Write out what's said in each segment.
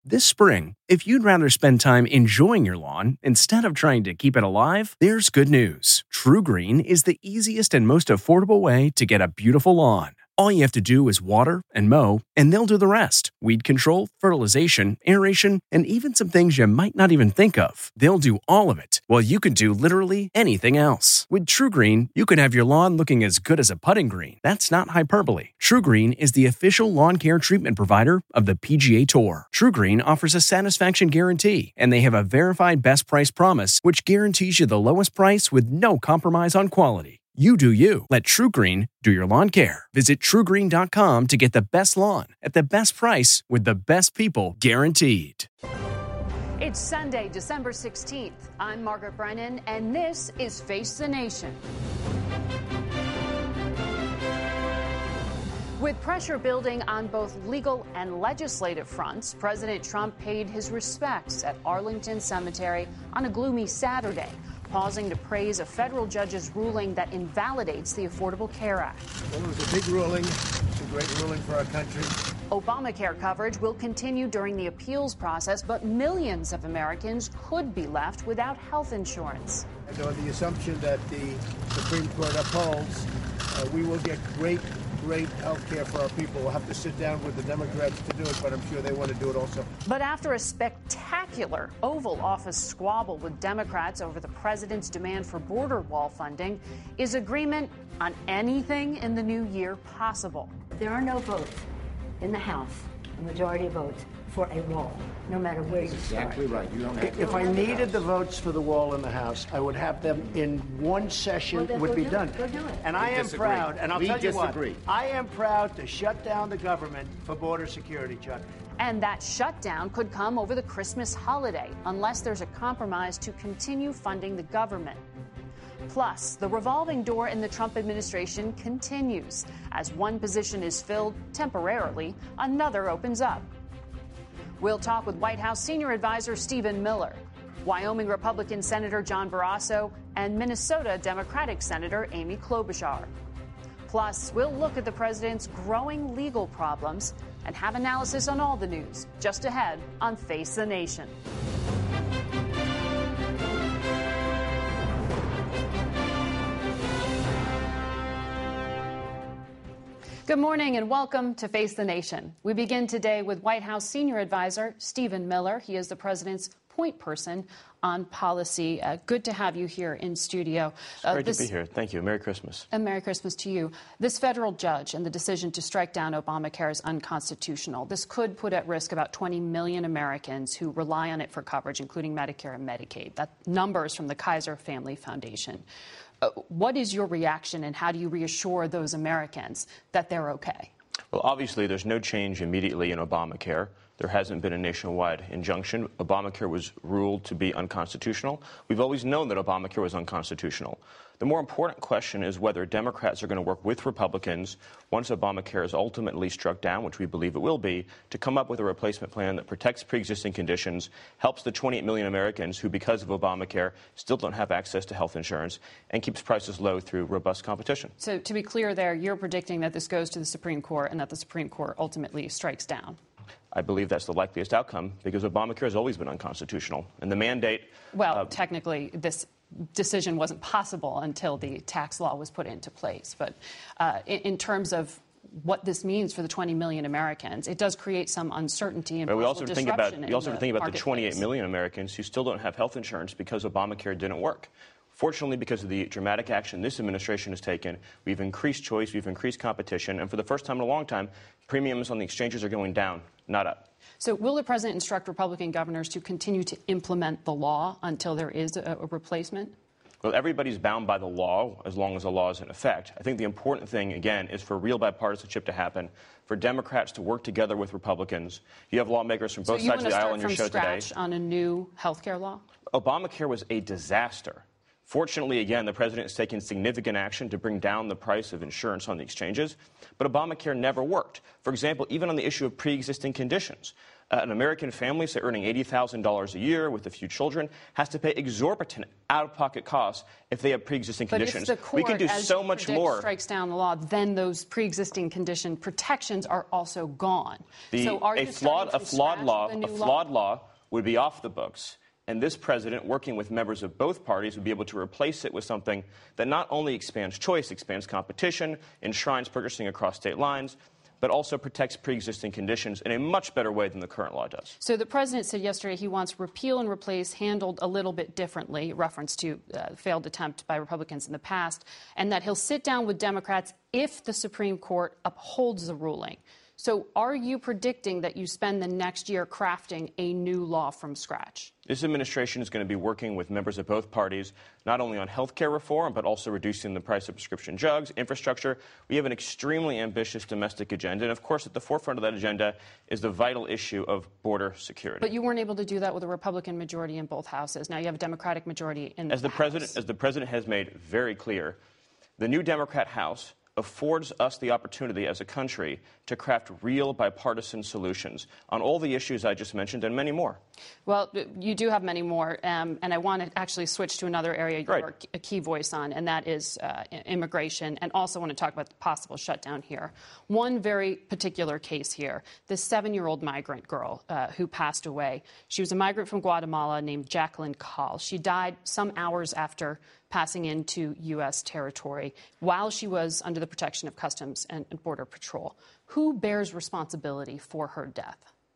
This spring, if you'd rather spend time enjoying your lawn instead of trying to keep it alive, there's good news. TruGreen is the easiest and most affordable way to get a beautiful lawn. All you have to do is water and mow, and they'll do the rest. Weed control, fertilization, aeration, and even some things you might not even think of. They'll do all of it, while you can do literally anything else. With TruGreen, you can have your lawn looking as good as a putting green. That's not hyperbole. TruGreen is the official lawn care treatment provider of the PGA Tour. TruGreen offers a satisfaction guarantee, and they have a verified best price promise, which guarantees you the lowest price with no compromise on quality. You do you. Let TruGreen do your lawn care. Visit TruGreen.com to get the best lawn at the best price with the best people guaranteed. It's Sunday, December 16th. I'm Margaret Brennan, and this is Face the Nation. With pressure building on both legal and legislative fronts, President Trump paid his respects at Arlington Cemetery on a gloomy Saturday, pausing to praise a federal judge's ruling that invalidates the Affordable Care Act. Well, it was a big ruling. It's a great ruling for our country. Obamacare coverage will continue during the appeals process, but millions of Americans could be left without health insurance. And on the assumption that the Supreme Court upholds, we will get great health care for our people. We'll have to sit down with the Democrats to do it, but I'm sure they want to do it also. But after a spectacular Oval Office squabble with Democrats over the president's demand for border wall funding, is agreement on anything in the new year possible? There are no votes in the House, a majority of votes, for a wall, no matter where you start. Exactly right. You don't have If I needed the votes for the wall in the House, I would have them in one session, would be done. Go do it. And I am proud, and I'll tell you what, disagree. I am proud to shut down the government for border security, Chuck. And that shutdown could come over the Christmas holiday, unless there's a compromise to continue funding the government. Plus, the revolving door in the Trump administration continues. As one position is filled temporarily, another opens up. We'll talk with White House senior advisor Stephen Miller, Wyoming Republican Senator John Barrasso, and Minnesota Democratic Senator Amy Klobuchar. Plus, we'll look at the president's growing legal problems and have analysis on all the news just ahead on Face the Nation. Good morning and welcome to Face the Nation. We begin today with White House senior advisor Stephen Miller. He is the president's point person on policy. Good to have you here in studio. Great to be here. Thank you. Merry Christmas. And Merry Christmas to you. This federal judge and the decision to strike down Obamacare is unconstitutional. This could put at risk about 20 million Americans who rely on it for coverage, including Medicare and Medicaid. That numbers from the Kaiser Family Foundation. What is your reaction, and how do you reassure those Americans that they're okay? Well, obviously, there's no change immediately in Obamacare. There hasn't been a nationwide injunction. Obamacare was ruled to be unconstitutional. We've always known that Obamacare was unconstitutional. The more important question is whether Democrats are going to work with Republicans once Obamacare is ultimately struck down, which we believe it will be, to come up with a replacement plan that protects pre-existing conditions, helps the 28 million Americans who, because of Obamacare, still don't have access to health insurance, and keeps prices low through robust competition. So to be clear there, you're predicting that this goes to the Supreme Court and that the Supreme Court ultimately strikes down. I believe that's the likeliest outcome because Obamacare has always been unconstitutional. And the mandate... Well, technically, this decision wasn't possible until the tax law was put into place. But in terms of what this means for the 20 million Americans, it does create some uncertainty and possible disruption. We also think about the 28 million Americans who still don't have health insurance because Obamacare didn't work. Fortunately, because of the dramatic action this administration has taken, we've increased choice, we've increased competition, and for the first time in a long time, premiums on the exchanges are going down, not up. So will the president instruct Republican governors to continue to implement the law until there is a replacement? Well, everybody's bound by the law as long as the law is in effect. I think the important thing, again, is for real bipartisanship to happen, for Democrats to work together with Republicans. You have lawmakers from both sides of the aisle on your show today. So you want to start from scratch on a new health care law? Obamacare was a disaster. Fortunately, again, the president has taken significant action to bring down the price of insurance on the exchanges, but Obamacare never worked. For example, even on the issue of pre-existing conditions, An American family, say earning $80,000 a year with a few children, has to pay exorbitant out-of-pocket costs if they have pre-existing conditions. But if the court, we can do so much more. Strikes down the law, then those pre-existing condition protections are also gone. A flawed law would be off the books. And this president, working with members of both parties, would be able to replace it with something that not only expands choice, expands competition, enshrines purchasing across state lines, but also protects pre-existing conditions in a much better way than the current law does. So the president said yesterday he wants repeal and replace handled a little bit differently, reference to failed attempt by Republicans in the past, and that he'll sit down with Democrats if the Supreme Court upholds the ruling. So are you predicting that you spend the next year crafting a new law from scratch? This administration is going to be working with members of both parties, not only on health care reform, but also reducing the price of prescription drugs, infrastructure. We have an extremely ambitious domestic agenda. And, of course, at the forefront of that agenda is the vital issue of border security. But you weren't able to do that with a Republican majority in both houses. Now you have a Democratic majority in the House. As the president has made very clear, the new Democrat House affords us the opportunity as a country to craft real bipartisan solutions on all the issues I just mentioned and many more. Well, you do have many more, and I want to actually switch to another area you're a key voice on, and that is immigration, and also want to talk about the possible shutdown here. One very particular case here, this 7-year-old migrant girl who passed away. She was a migrant from Guatemala named Jacqueline Call. She died some hours after passing into U.S. territory while she was under the protection of Customs and Border Patrol. Who bears responsibility for her death?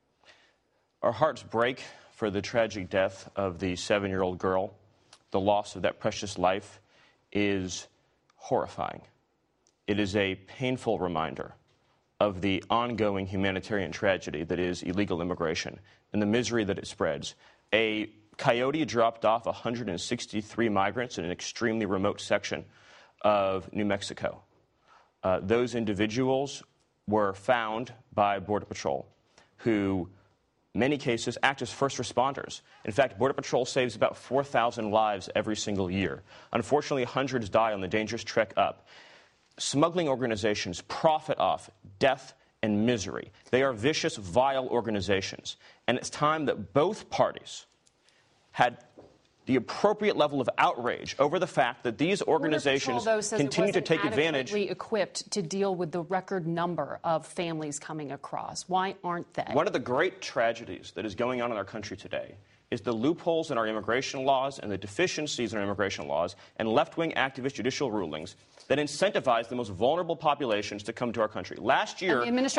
Our hearts break for the tragic death of the 7-year-old girl. The loss of that precious life is horrifying. It is a painful reminder of the ongoing humanitarian tragedy that is illegal immigration and the misery that it spreads. A coyote dropped off 163 migrants in an extremely remote section of New Mexico. Those individuals were found by Border Patrol, who, in many cases, act as first responders. In fact, Border Patrol saves about 4,000 lives every single year. Unfortunately, hundreds die on the dangerous trek up. Smuggling organizations profit off death and misery. They are vicious, vile organizations. And it's time that both parties had the appropriate level of outrage over the fact that these organizations continue to take advantage. Adequately equipped to deal with the record number of families coming across. Why aren't they? One of the great tragedies that is going on in our country today is the loopholes in our immigration laws and the deficiencies in our immigration laws and left-wing activist judicial rulings that incentivize the most vulnerable populations to come to our country. Last year,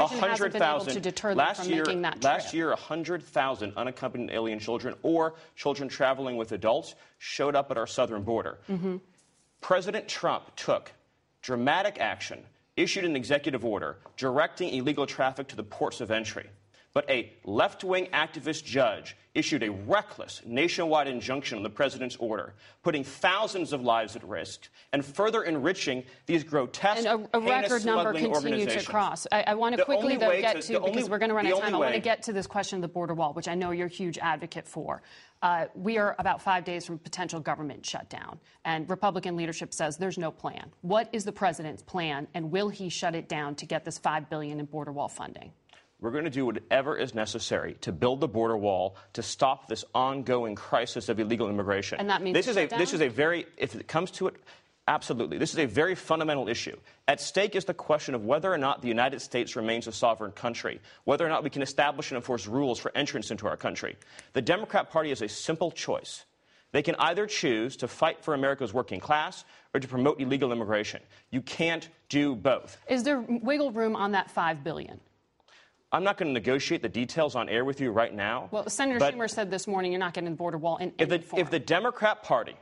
100,000 last year, 100,000 unaccompanied alien children or children traveling with adults showed up at our southern border. Mm-hmm. President Trump took dramatic action, issued an executive order directing illegal traffic to the ports of entry. But a left-wing activist judge issued a reckless nationwide injunction on the president's order, putting thousands of lives at risk and further enriching these grotesque, and a record number continue to cross. I want to quickly, though, get to, because we're going to run out of time, I want to get to this question of the border wall, which I know you're a huge advocate for. We are about 5 days from potential government shutdown, and Republican leadership says there's no plan. What is the president's plan, and will he shut it down to get this $5 billion in border wall funding? We're going to do whatever is necessary to build the border wall to stop this ongoing crisis of illegal immigration. And that means this is a very, if it comes to it, absolutely. This is a very fundamental issue. At stake is the question of whether or not the United States remains a sovereign country, whether or not we can establish and enforce rules for entrance into our country. The Democrat Party has a simple choice. They can either choose to fight for America's working class or to promote illegal immigration. You can't do both. Is there wiggle room on that $5 billion? I'm not going to negotiate the details on air with you right now. Well, Senator Schumer said this morning you're not getting the border wall in any form. If the Democrat Party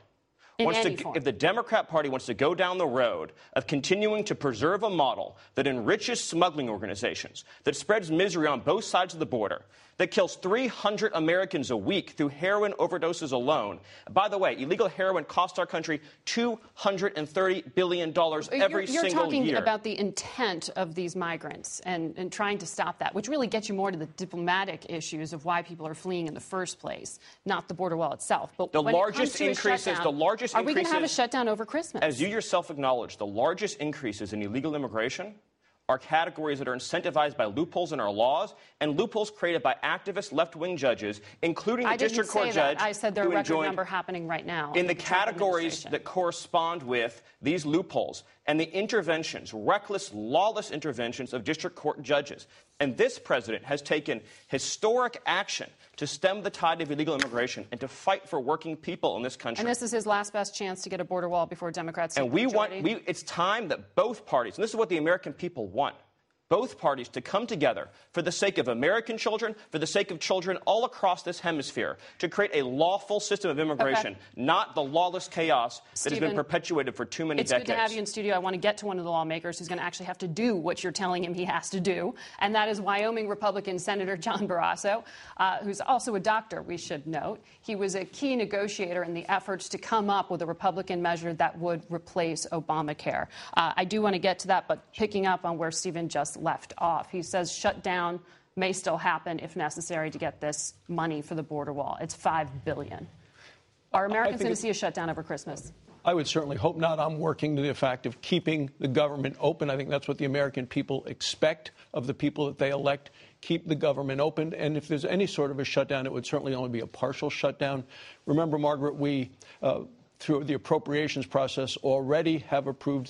wants to go down the road of continuing to preserve a model that enriches smuggling organizations, that spreads misery on both sides of the border, that kills 300 Americans a week through heroin overdoses alone. By the way, illegal heroin costs our country $230 billion every single year. You're talking about the intent of these migrants and trying to stop that, which really gets you more to the diplomatic issues of why people are fleeing in the first place, not the border wall itself. But the largest increases. Are we going to have a shutdown over Christmas? As you yourself acknowledged, the largest increases in illegal immigration are categories that are incentivized by loopholes in our laws and loopholes created by activist left-wing judges, including the district court judge. I said there are a record number happening right now. In the categories that correspond with these loopholes and the interventions, reckless, lawless interventions of district court judges. And this president has taken historic action to stem the tide of illegal immigration and to fight for working people in this country. And this is his last best chance to get a border wall before Democrats take the majority. It's time that both parties, and this is what the American people want, both parties to come together for the sake of American children, for the sake of children all across this hemisphere, to create a lawful system of immigration, not the lawless chaos that has been perpetuated for too many decades. It's good to have you in studio. I want to get to one of the lawmakers who's going to actually have to do what you're telling him he has to do, and that is Wyoming Republican Senator John Barrasso, who's also a doctor, we should note. He was a key negotiator in the efforts to come up with a Republican measure that would replace Obamacare. I do want to get to that, but picking up on where Stephen just left off. He says shutdown may still happen if necessary to get this money for the border wall. It's $5 billion. Are Americans going to see a shutdown over Christmas? I would certainly hope not. I'm working to the fact of keeping the government open. I think that's what the American people expect of the people that they elect. Keep the government open. And if there's any sort of a shutdown, it would certainly only be a partial shutdown. Remember, Margaret, we through the appropriations process, already have approved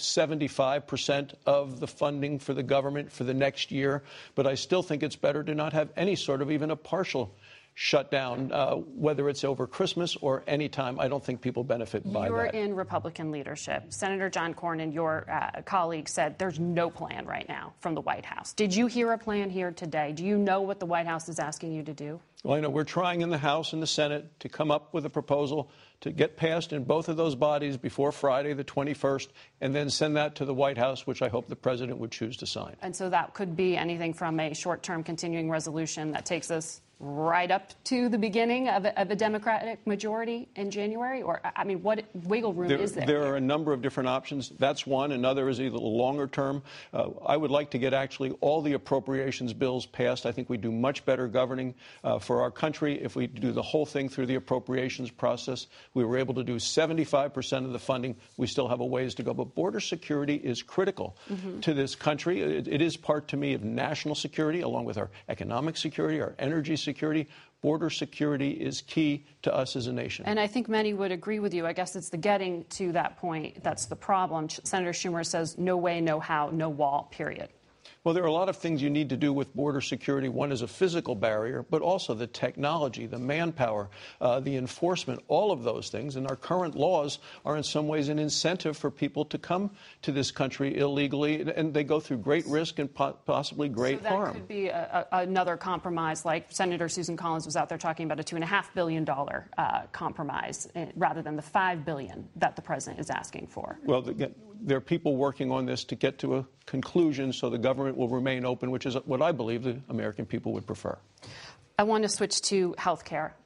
75% of the funding for the government for the next year. But I still think it's better to not have any sort of even a partial shutdown, whether it's over Christmas or any time. I don't think people benefit by that. You're in Republican leadership. Senator John Cornyn, your colleague, said there's no plan right now from the White House. Did you hear a plan here today? Do you know what the White House is asking you to do? Well, I know we're trying in the House and the Senate to come up with a proposal to get passed in both of those bodies before Friday, the 21st, and then send that to the White House, which I hope the president would choose to sign. And so that could be anything from a short-term continuing resolution that takes us right up to the beginning of a Democratic majority in January? Or, I mean, what wiggle room is there? There are a number of different options. That's one. Another is either longer term. I would like to get actually all the appropriations bills passed. I think we do much better governing for our country if we do the whole thing through the appropriations process. We were able to do 75% of the funding. We still have a ways to go. But border security is critical to this country. It is part, to me, of national security, along with our economic security, our energy security. Border security is key to us as a nation. And I think many would agree with you. I guess it's the getting to that point that's the problem. Senator Schumer says no way, no how, no wall, period. Well, there are a lot of things you need to do with border security. One is a physical barrier, but also the technology, the manpower, the enforcement, all of those things. And our current laws are in some ways an incentive for people to come to this country illegally, and they go through great risk and possibly great harm. So that could be another compromise, like Senator Susan Collins was out there talking about a $2.5 billion compromise rather than the $5 billion that the president is asking for. Well, there are people working on this to get to a conclusion so the government will remain open, which is what I believe the American people would prefer. I want to switch to health care.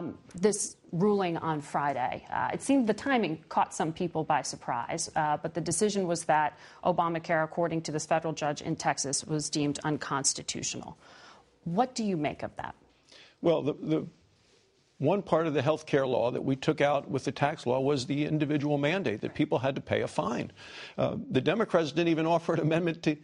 This ruling on Friday, it seemed the timing caught some people by surprise, but the decision was that Obamacare, according to this federal judge in Texas, was deemed unconstitutional. What do you make of that? Well, the one part of the health care law that we took out with the tax law was the individual mandate that people had to pay a fine. The Democrats didn't even offer an amendment to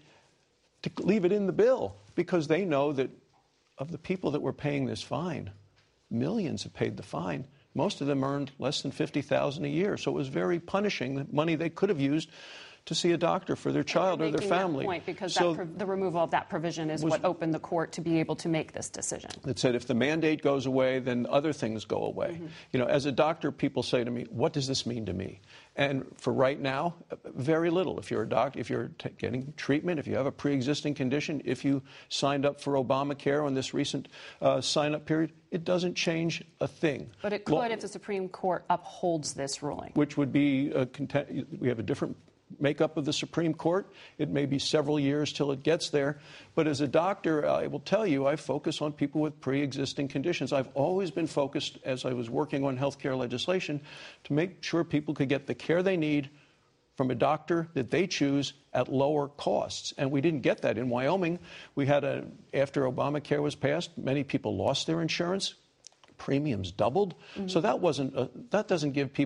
leave it in the bill because they know that of the people that were paying this fine, millions have paid the fine. Most of them earned less than $50,000 a year. So it was very punishing, the money they could have used to see a doctor for their child or their family. That point because the removal of that provision is what opened the court to be able to make this decision. It said if the mandate goes away, then other things go away. You know, as a doctor, people say to me, what does this mean to me? And for right now, very little. If you're a doctor, if you're getting treatment, if you have a pre-existing condition, if you signed up for Obamacare on this recent sign-up period, it doesn't change a thing. But it could if the Supreme Court upholds this ruling. Which would be, we have a different makeup of the Supreme Court. It may be several years till it gets there. But as a doctor, I will tell you, I focus on people with pre-existing conditions. I've always been focused, as I was working on health care legislation, to make sure people could get the care they need from a doctor that they choose at lower costs. And we didn't get that in Wyoming. We had after Obamacare was passed, many people lost their insurance. Premiums doubled. So that doesn't give people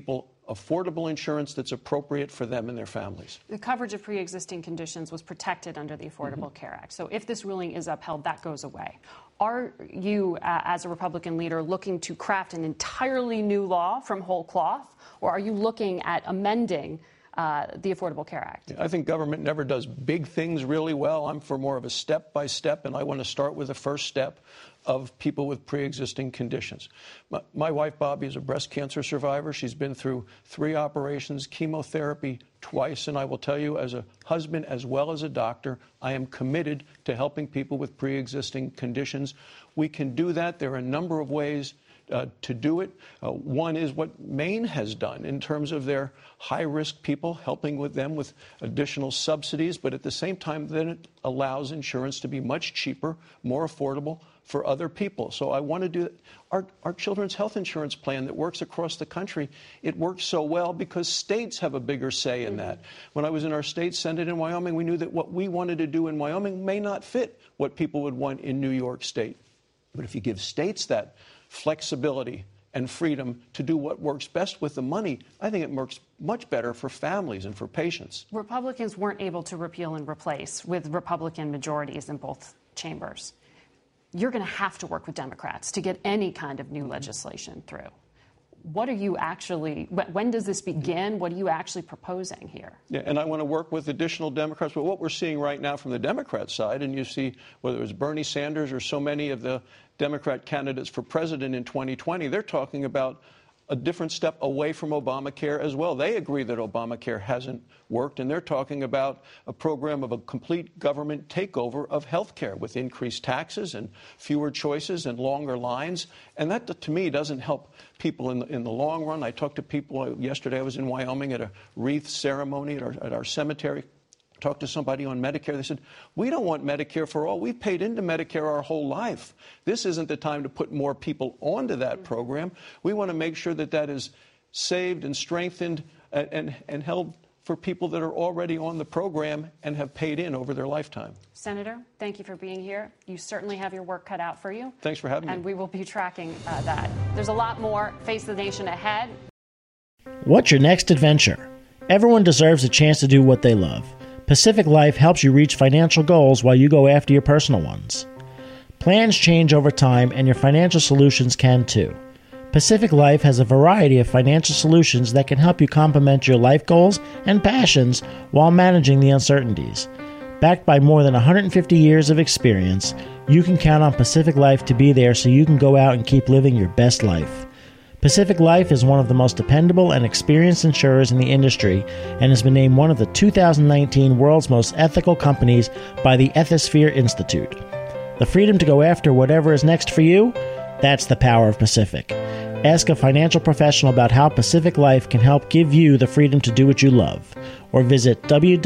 affordable insurance that's appropriate for them and their families. The coverage of pre-existing conditions was protected under the Affordable Care Act. So if this ruling is upheld, that goes away. Are you, as a Republican leader, looking to craft an entirely new law from whole cloth, or are you looking at amending the Affordable Care Act? I think government never does big things really well. I'm for more of a step-by-step, and I want to start with the first step of people with pre-existing conditions. My wife, Bobby, is a breast cancer survivor. She's been through 3 operations, chemotherapy twice, and I will tell you, as a husband as well as a doctor, I am committed to helping people with pre-existing conditions. We can do that. There are a number of ways to do it. One is what Maine has done in terms of their high-risk people, helping with them with additional subsidies, but at the same time, then it allows insurance to be much cheaper, more affordable for other people. So I want to do our children's health insurance plan that works across the country. It works so well because states have a bigger say in that. When I was in our state senate in Wyoming, we knew that what we wanted to do in Wyoming may not fit what people would want in New York State. But if you give states that flexibility and freedom to do what works best with the money, I think it works much better for families and for patients. Republicans weren't able to repeal and replace with Republican majorities in both chambers. You're going to have to work with Democrats to get any kind of new legislation through. What are you actually, when does this begin? What are you actually proposing here? Yeah, and I want to work with additional Democrats. But what we're seeing right now from the Democrat side, and you see whether it's Bernie Sanders or so many of the Democrat candidates for president in 2020, they're talking about a different step away from Obamacare as well. They agree that Obamacare hasn't worked, and they're talking about a program of a complete government takeover of health care with increased taxes and fewer choices and longer lines. And that, to me, doesn't help people in the long run. I talked to people yesterday. I was in Wyoming at a wreath ceremony at our cemetery. Talked to somebody on Medicare. They said, we don't want Medicare for all. We've paid into Medicare our whole life. This isn't the time to put more people onto that program. We want to make sure that that is saved and strengthened and held for people that are already on the program and have paid in over their lifetime. Senator, thank you for being here. You certainly have your work cut out for you. Thanks for having me. And we will be tracking that. There's a lot more Face the Nation ahead. What's your next adventure? Everyone deserves a chance to do what they love. Pacific Life helps you reach financial goals while you go after your personal ones. Plans change over time, and your financial solutions can too. Pacific Life has a variety of financial solutions that can help you complement your life goals and passions while managing the uncertainties. Backed by more than 150 years of experience, you can count on Pacific Life to be there so you can go out and keep living your best life. Pacific Life is one of the most dependable and experienced insurers in the industry and has been named one of the 2019 World's Most Ethical Companies by the Ethisphere Institute. The freedom to go after whatever is next for you? That's the power of Pacific. Ask a financial professional about how Pacific Life can help give you the freedom to do what you love, or visit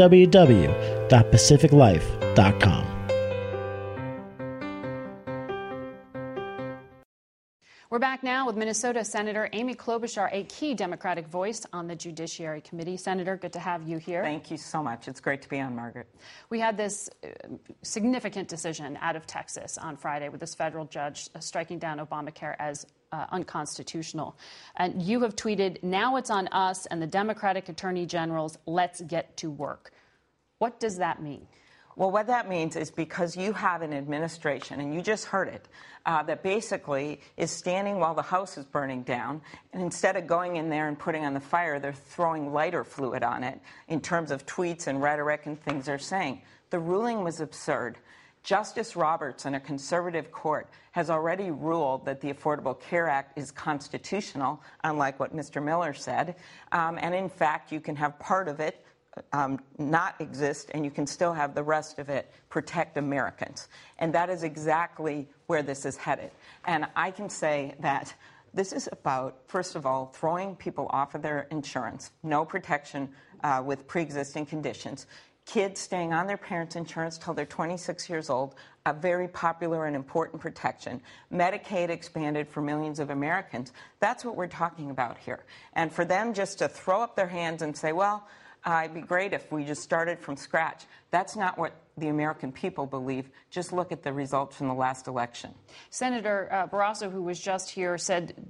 www.pacificlife.com. We're back now with Minnesota Senator Amy Klobuchar, a key Democratic voice on the Judiciary Committee. Senator, good to have you here. Thank you so much. It's great to be on, Margaret. We had this significant decision out of Texas on Friday with this federal judge striking down Obamacare as unconstitutional. And you have tweeted, now it's on us and the Democratic attorney generals, let's get to work. What does that mean? Well, what that means is because you have an administration, and you just heard it, that basically is standing while the house is burning down, and instead of going in there and putting on the fire, they're throwing lighter fluid on it in terms of tweets and rhetoric and things they're saying. The ruling was absurd. Justice Roberts in a conservative court has already ruled that the Affordable Care Act is constitutional, unlike what Mr. Miller said, and in fact, you can have part of it not exist, and you can still have the rest of it protect Americans. And that is exactly where this is headed. And I can say that this is about, first of all, throwing people off of their insurance, no protection with pre-existing conditions, kids staying on their parents' insurance till they're 26 years old, a very popular and important protection, Medicaid expanded for millions of Americans. That's what we're talking about here. And for them just to throw up their hands and say, well, it'd be great if we just started from scratch. That's not what the American people believe. Just look at the results from the last election. Senator Barrasso, who was just here, said that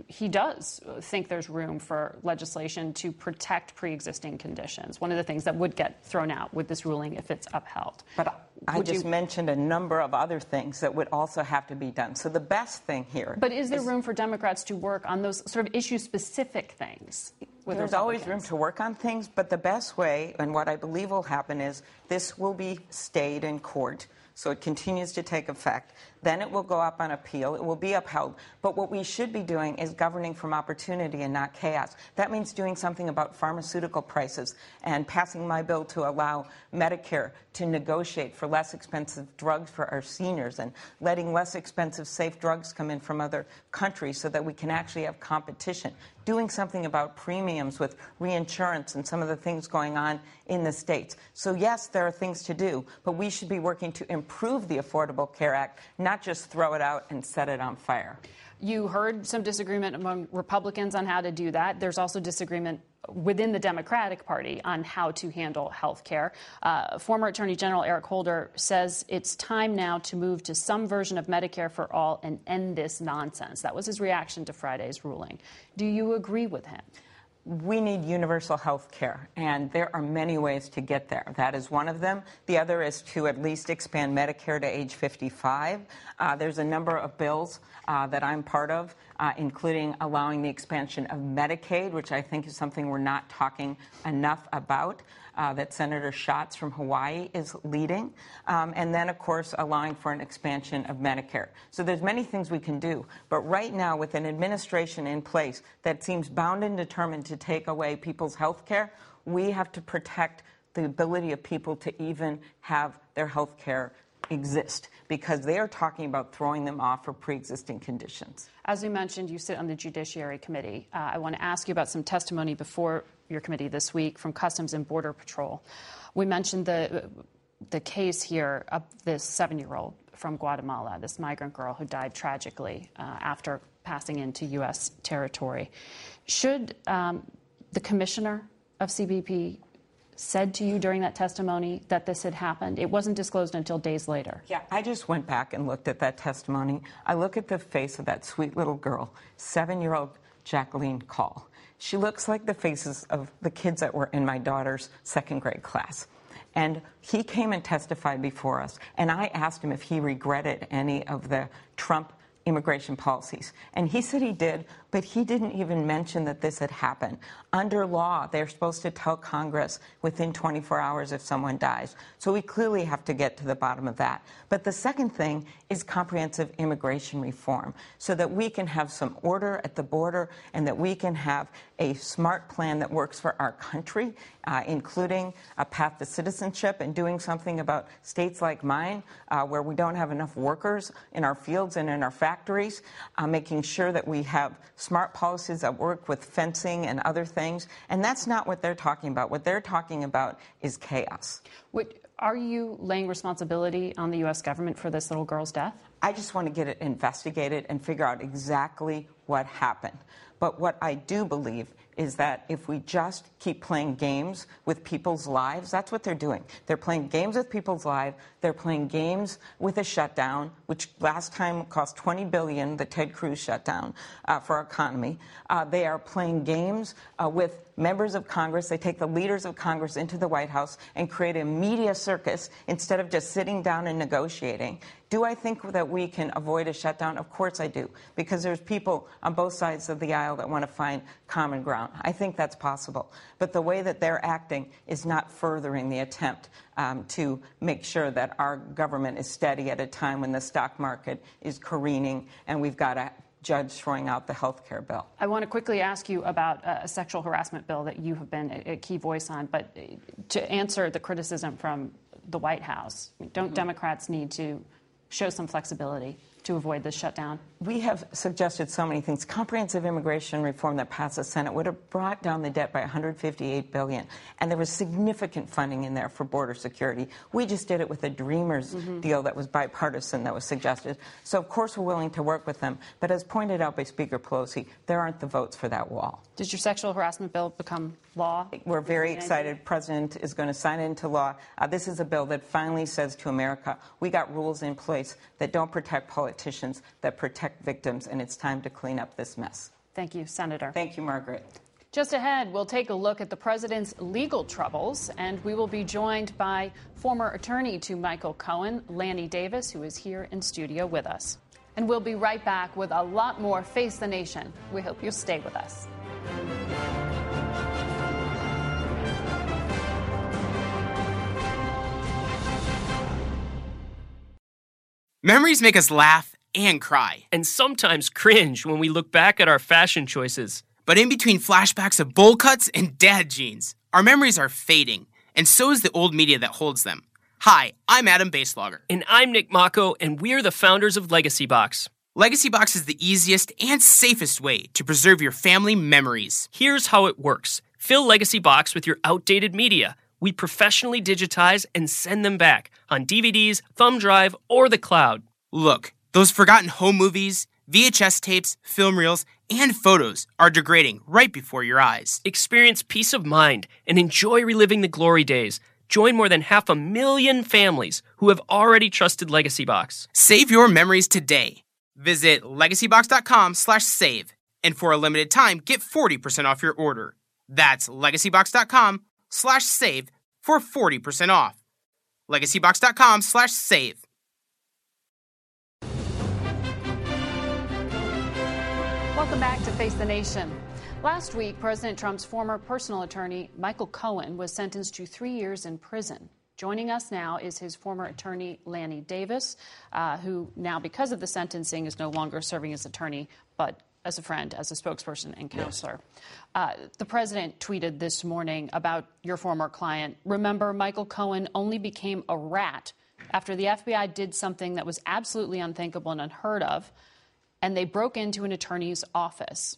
he does think there's room for legislation to protect pre-existing conditions. One of the things that would get thrown out with this ruling if it's upheld. But I just mentioned a number of other things that would also have to be done. So the best thing here. But is there room for Democrats to work on those sort of issue-specific things? There's always room to work on things, but the best way, and what I believe will happen, is this will be stayed in court. So it continues to take effect. Then it will go up on appeal. It will be upheld. But what we should be doing is governing from opportunity and not chaos. That means doing something about pharmaceutical prices and passing my bill to allow Medicare to negotiate for less expensive drugs for our seniors and letting less expensive safe drugs come in from other countries so that we can actually have competition. Doing something about premiums with reinsurance and some of the things going on in the states. So yes, there are things to do, but we should be working to improve the Affordable Care Act, not just throw it out and set it on fire. You heard some disagreement among Republicans on how to do that. There's also disagreement within the Democratic Party on how to handle health care. Former Attorney General Eric Holder says it's time now to move to some version of Medicare for all and end this nonsense. That was his reaction to Friday's ruling. Do you agree with him? We need universal health care, and there are many ways to get there. That is one of them. The other is to at least expand Medicare to age 55. There's a number of bills that I'm part of, including allowing the expansion of Medicaid, which I think is something we're not talking enough about, that Senator Schatz from Hawaii is leading. And then, of course, allowing for an expansion of Medicare. So there's many things we can do. But right now, with an administration in place that seems bound and determined to take away people's health care, we have to protect the ability of people to even have their health care exist, because they are talking about throwing them off for pre-existing conditions. As we mentioned, you sit on the Judiciary Committee. I want to ask you about some testimony before your committee this week from Customs and Border Patrol. We mentioned the case here of this 7-year-old from Guatemala, this migrant girl who died tragically after passing into U.S. territory. Should the commissioner of CBP said to you during that testimony that this had happened? It wasn't disclosed until days later. Yeah, I just went back and looked at that testimony. I look at the face of that sweet little girl, 7-year-old Jacqueline Call. She looks like the faces of the kids that were in my daughter's second grade class. And he came and testified before us, and I asked him if he regretted any of the Trump immigration policies. And he said he did, but he didn't even mention that this had happened. Under law, they're supposed to tell Congress within 24 hours if someone dies. So we clearly have to get to the bottom of that. But the second thing is comprehensive immigration reform, so that we can have some order at the border and that we can have a smart plan that works for our country, including a path to citizenship and doing something about states like mine, where we don't have enough workers in our fields and in our factories, making sure that we have smart policies that work with fencing and other things. And that's not what they're talking about. What they're talking about is chaos. Are you laying responsibility on the U.S. government for this little girl's death? I just want to get it investigated and figure out exactly what happened. But what I do believe is that if we just keep playing games with people's lives, that's what they're doing. They're playing games with people's lives. They're playing games with a shutdown, which last time cost $20 billion, the Ted Cruz shutdown, for our economy. They are playing games with members of Congress. They take the leaders of Congress into the White House and create a media circus instead of just sitting down and negotiating. Do I think that we can avoid a shutdown? Of course I do, because there's people on both sides of the aisle that want to find common ground. I think that's possible. But the way that they're acting is not furthering the attempt to make sure that our government is steady at a time when the stock market is careening and we've got a judge throwing out the health care bill. I want to quickly ask you about a sexual harassment bill that you have been a key voice on. But to answer the criticism from the White House, don't Democrats need to show some flexibility to avoid this shutdown? We have suggested so many things. Comprehensive immigration reform that passed the Senate would have brought down the debt by $158 billion. And there was significant funding in there for border security. We just did it with a Dreamers deal that was bipartisan that was suggested. So, of course, we're willing to work with them. But as pointed out by Speaker Pelosi, there aren't the votes for that wall. Does your sexual harassment bill become law? We're very excited. The President is going to sign it into law. This is a bill that finally says to America, we got rules in place that don't protect politicians, that protect victims, and it's time to clean up this mess. Thank you, Senator. Thank you, Margaret. Just ahead, we'll take a look at the president's legal troubles, and we will be joined by former attorney to Michael Cohen, Lanny Davis, who is here in studio with us. And we'll be right back with a lot more Face the Nation. We hope you'll stay with us. Memories make us laugh and cry. And sometimes cringe when we look back at our fashion choices. But in between flashbacks of bowl cuts and dad jeans, our memories are fading, and so is the old media that holds them. Hi, I'm Adam Baselogger. And I'm Nick Mako, and we're the founders of Legacy Box. Legacy Box is the easiest and safest way to preserve your family memories. Here's how it works. Fill Legacy Box with your outdated media. We professionally digitize and send them back on DVDs, thumb drive, or the cloud. Look, those forgotten home movies, VHS tapes, film reels, and photos are degrading right before your eyes. Experience peace of mind and enjoy reliving the glory days. Join more than 500,000 families who have already trusted Legacy Box. Save your memories today. Visit legacybox.com/save. And for a limited time, get 40% off your order. That's legacybox.com/save for 40% off. legacybox.com/save. Welcome back to Face the Nation. Last week, President Trump's former personal attorney, Michael Cohen, was sentenced to 3 years in prison. Joining us now is his former attorney, Lanny Davis, who now, because of the sentencing, is no longer serving as attorney, but as a friend, as a spokesperson and counselor. Yes. The president tweeted this morning about your former client. Remember, Michael Cohen only became a rat after the FBI did something that was absolutely unthinkable and unheard of, and they broke into an attorney's office.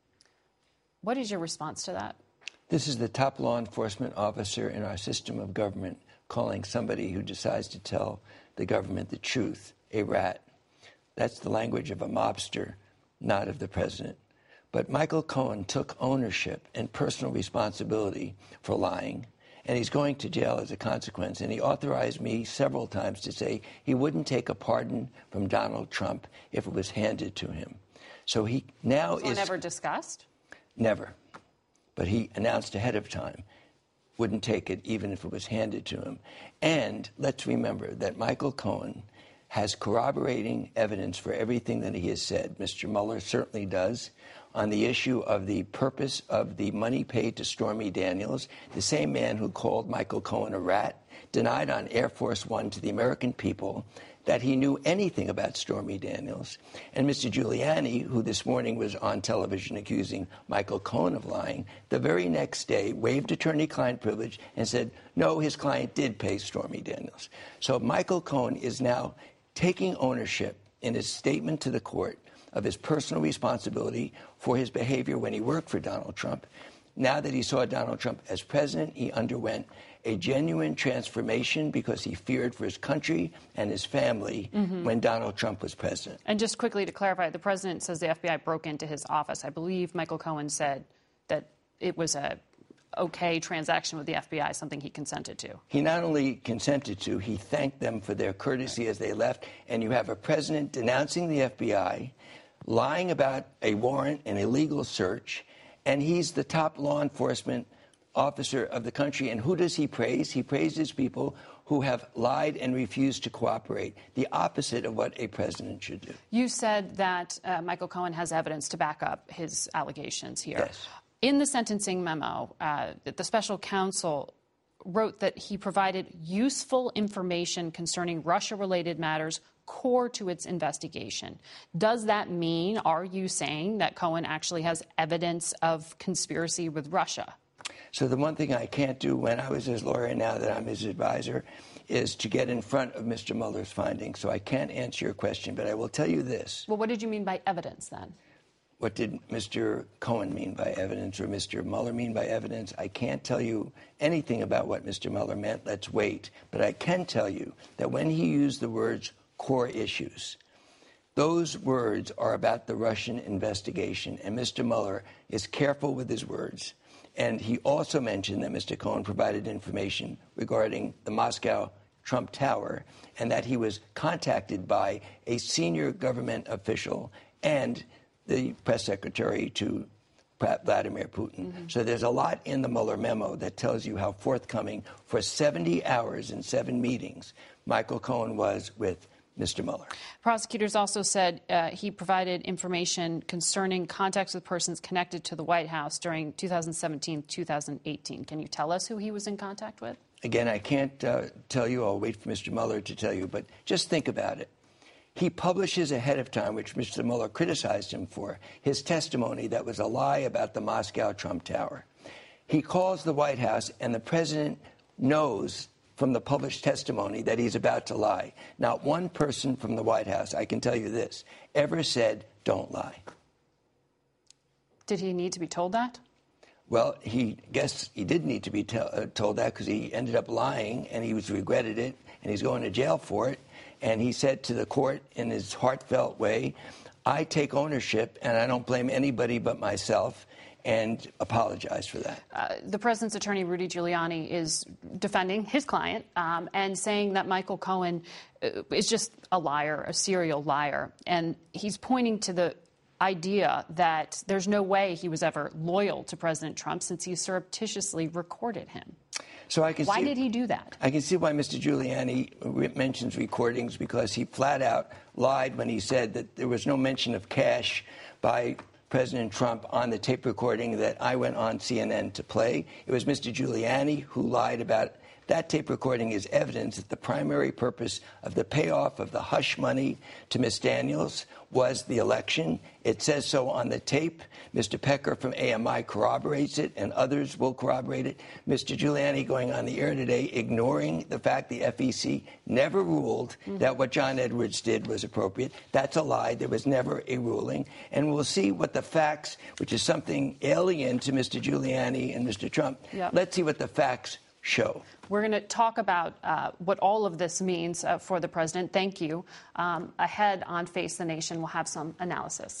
What is your response to that? This is the top law enforcement officer in our system of government calling somebody who decides to tell the government the truth a rat. That's the language of a mobster, not of the president. But Michael Cohen took ownership and personal responsibility for lying, and he's going to jail as a consequence. And he authorized me several times to say he wouldn't take a pardon from Donald Trump if it was handed to him. So he now was it ever discussed? Never. But he announced ahead of time, wouldn't take it even if it was handed to him. And let's remember that Michael Cohen has corroborating evidence for everything that he has said. Mr. Mueller certainly does. On the issue of the purpose of the money paid to Stormy Daniels, the same man who called Michael Cohen a rat denied on Air Force One to the American people that he knew anything about Stormy Daniels. And Mr. Giuliani, who this morning was on television accusing Michael Cohen of lying, the very next day waived attorney-client privilege and said, no, his client did pay Stormy Daniels. So Michael Cohen is now taking ownership in his statement to the court of his personal responsibility for his behavior when he worked for Donald Trump. Now that he saw Donald Trump as president, he underwent a genuine transformation because he feared for his country and his family when Donald Trump was president. And just quickly to clarify, the president says the FBI broke into his office. I believe Michael Cohen said that it was a okay transaction with the FBI, something he consented to. He not only consented to, he thanked them for their courtesy as they left. And you have a president denouncing the FBI, lying about a warrant, an illegal search, and he's the top law enforcement officer of the country. And who does he praise? He praises people who have lied and refused to cooperate, the opposite of what a president should do. You said that Michael Cohen has evidence to back up his allegations here. Yes. In the sentencing memo, the special counsel wrote that he provided useful information concerning Russia-related matters core to its investigation. Does that mean, are you saying that Cohen actually has evidence of conspiracy with Russia? So the one thing I can't do when I was his lawyer and now that I'm his advisor is to get in front of Mr. Mueller's findings. So I can't answer your question, but I will tell you this. Well, what did you mean by evidence then? What did Mr. Cohen mean by evidence or Mr. Mueller mean by evidence? I can't tell you anything about what Mr. Mueller meant. Let's wait. But I can tell you that when he used the words core issues, those words are about the Russian investigation, and Mr. Mueller is careful with his words. And he also mentioned that Mr. Cohen provided information regarding the Moscow Trump Tower and that he was contacted by a senior government official and the press secretary to Vladimir Putin. Mm-hmm. So there's a lot in the Mueller memo that tells you how forthcoming for 70 hours and 7 meetings Michael Cohen was with Mr. Mueller. Prosecutors also said he provided information concerning contacts with persons connected to the White House during 2017-2018. Can you tell us who he was in contact with? Again, I can't tell you. I'll wait for Mr. Mueller to tell you. But just think about it. He publishes ahead of time, which Mr. Mueller criticized him for, his testimony that was a lie about the Moscow Trump Tower. He calls the White House, and the president knows from the published testimony that he's about to lie. Not one person from the White House, I can tell you this, ever said, don't lie. Did he need to be told that? Well, he did need to be told that because he ended up lying, and he regretted it, and he's going to jail for it. And he said to the court in his heartfelt way, I take ownership, and I don't blame anybody but myself, and apologize for that. The president's attorney, Rudy Giuliani, is defending his client and saying that Michael Cohen is just a liar, a serial liar. And he's pointing to the idea that there's no way he was ever loyal to President Trump since he surreptitiously recorded him. So I can why did he do that? I can see why Mr. Giuliani mentions recordings, because he flat out lied when he said that there was no mention of cash by President Trump on the tape recording that I went on CNN to play. It was Mr. Giuliani who lied about it. That tape recording is evidence that the primary purpose of the payoff of the hush money to Ms. Daniels was the election. It says so on the tape. Mr. Pecker from AMI corroborates it, and others will corroborate it. Mr. Giuliani going on the air today, ignoring the fact the FEC never ruled that what John Edwards did was appropriate. That's a lie. There was never a ruling. And we'll see what the facts, which is something alien to Mr. Giuliani and Mr. Trump, let's see what the facts show. We're going to talk about what all of this means for the president. Thank you. Ahead on Face the Nation, we'll have some analysis.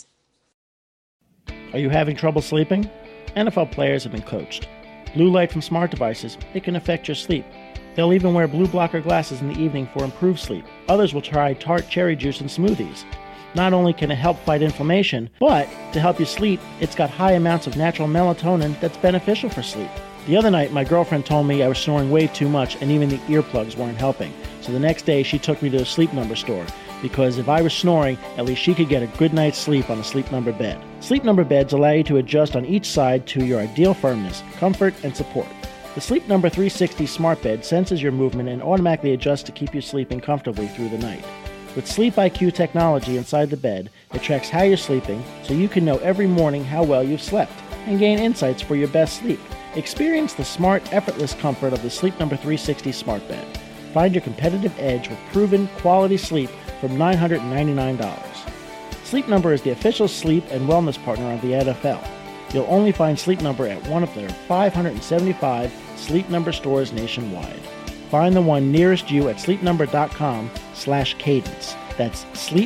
Are you having trouble sleeping? NFL players have been coached. Blue light from smart devices, it can affect your sleep. They'll even wear blue blocker glasses in the evening for improved sleep. Others will try tart cherry juice in smoothies. Not only can it help fight inflammation, but to help you sleep, it's got high amounts of natural melatonin that's beneficial for sleep. The other night, my girlfriend told me I was snoring way too much and even the earplugs weren't helping. So the next day, she took me to a Sleep Number store because if I was snoring, at least she could get a good night's sleep on a Sleep Number bed. Sleep Number beds allow you to adjust on each side to your ideal firmness, comfort, and support. The Sleep Number 360 smart bed senses your movement and automatically adjusts to keep you sleeping comfortably through the night. With Sleep IQ technology inside the bed, it tracks how you're sleeping so you can know every morning how well you've slept and gain insights for your best sleep. Experience the smart, effortless comfort of the Sleep Number 360 smart bed. Find your competitive edge with proven quality sleep from $999. Sleep Number is the official sleep and wellness partner of the NFL. You'll only find Sleep Number at one of their 575 Sleep Number stores nationwide. Find the one nearest you at sleepnumber.com/cadence. That's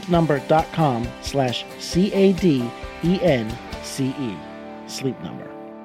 sleepnumber.com/CADENCE. Sleep Number.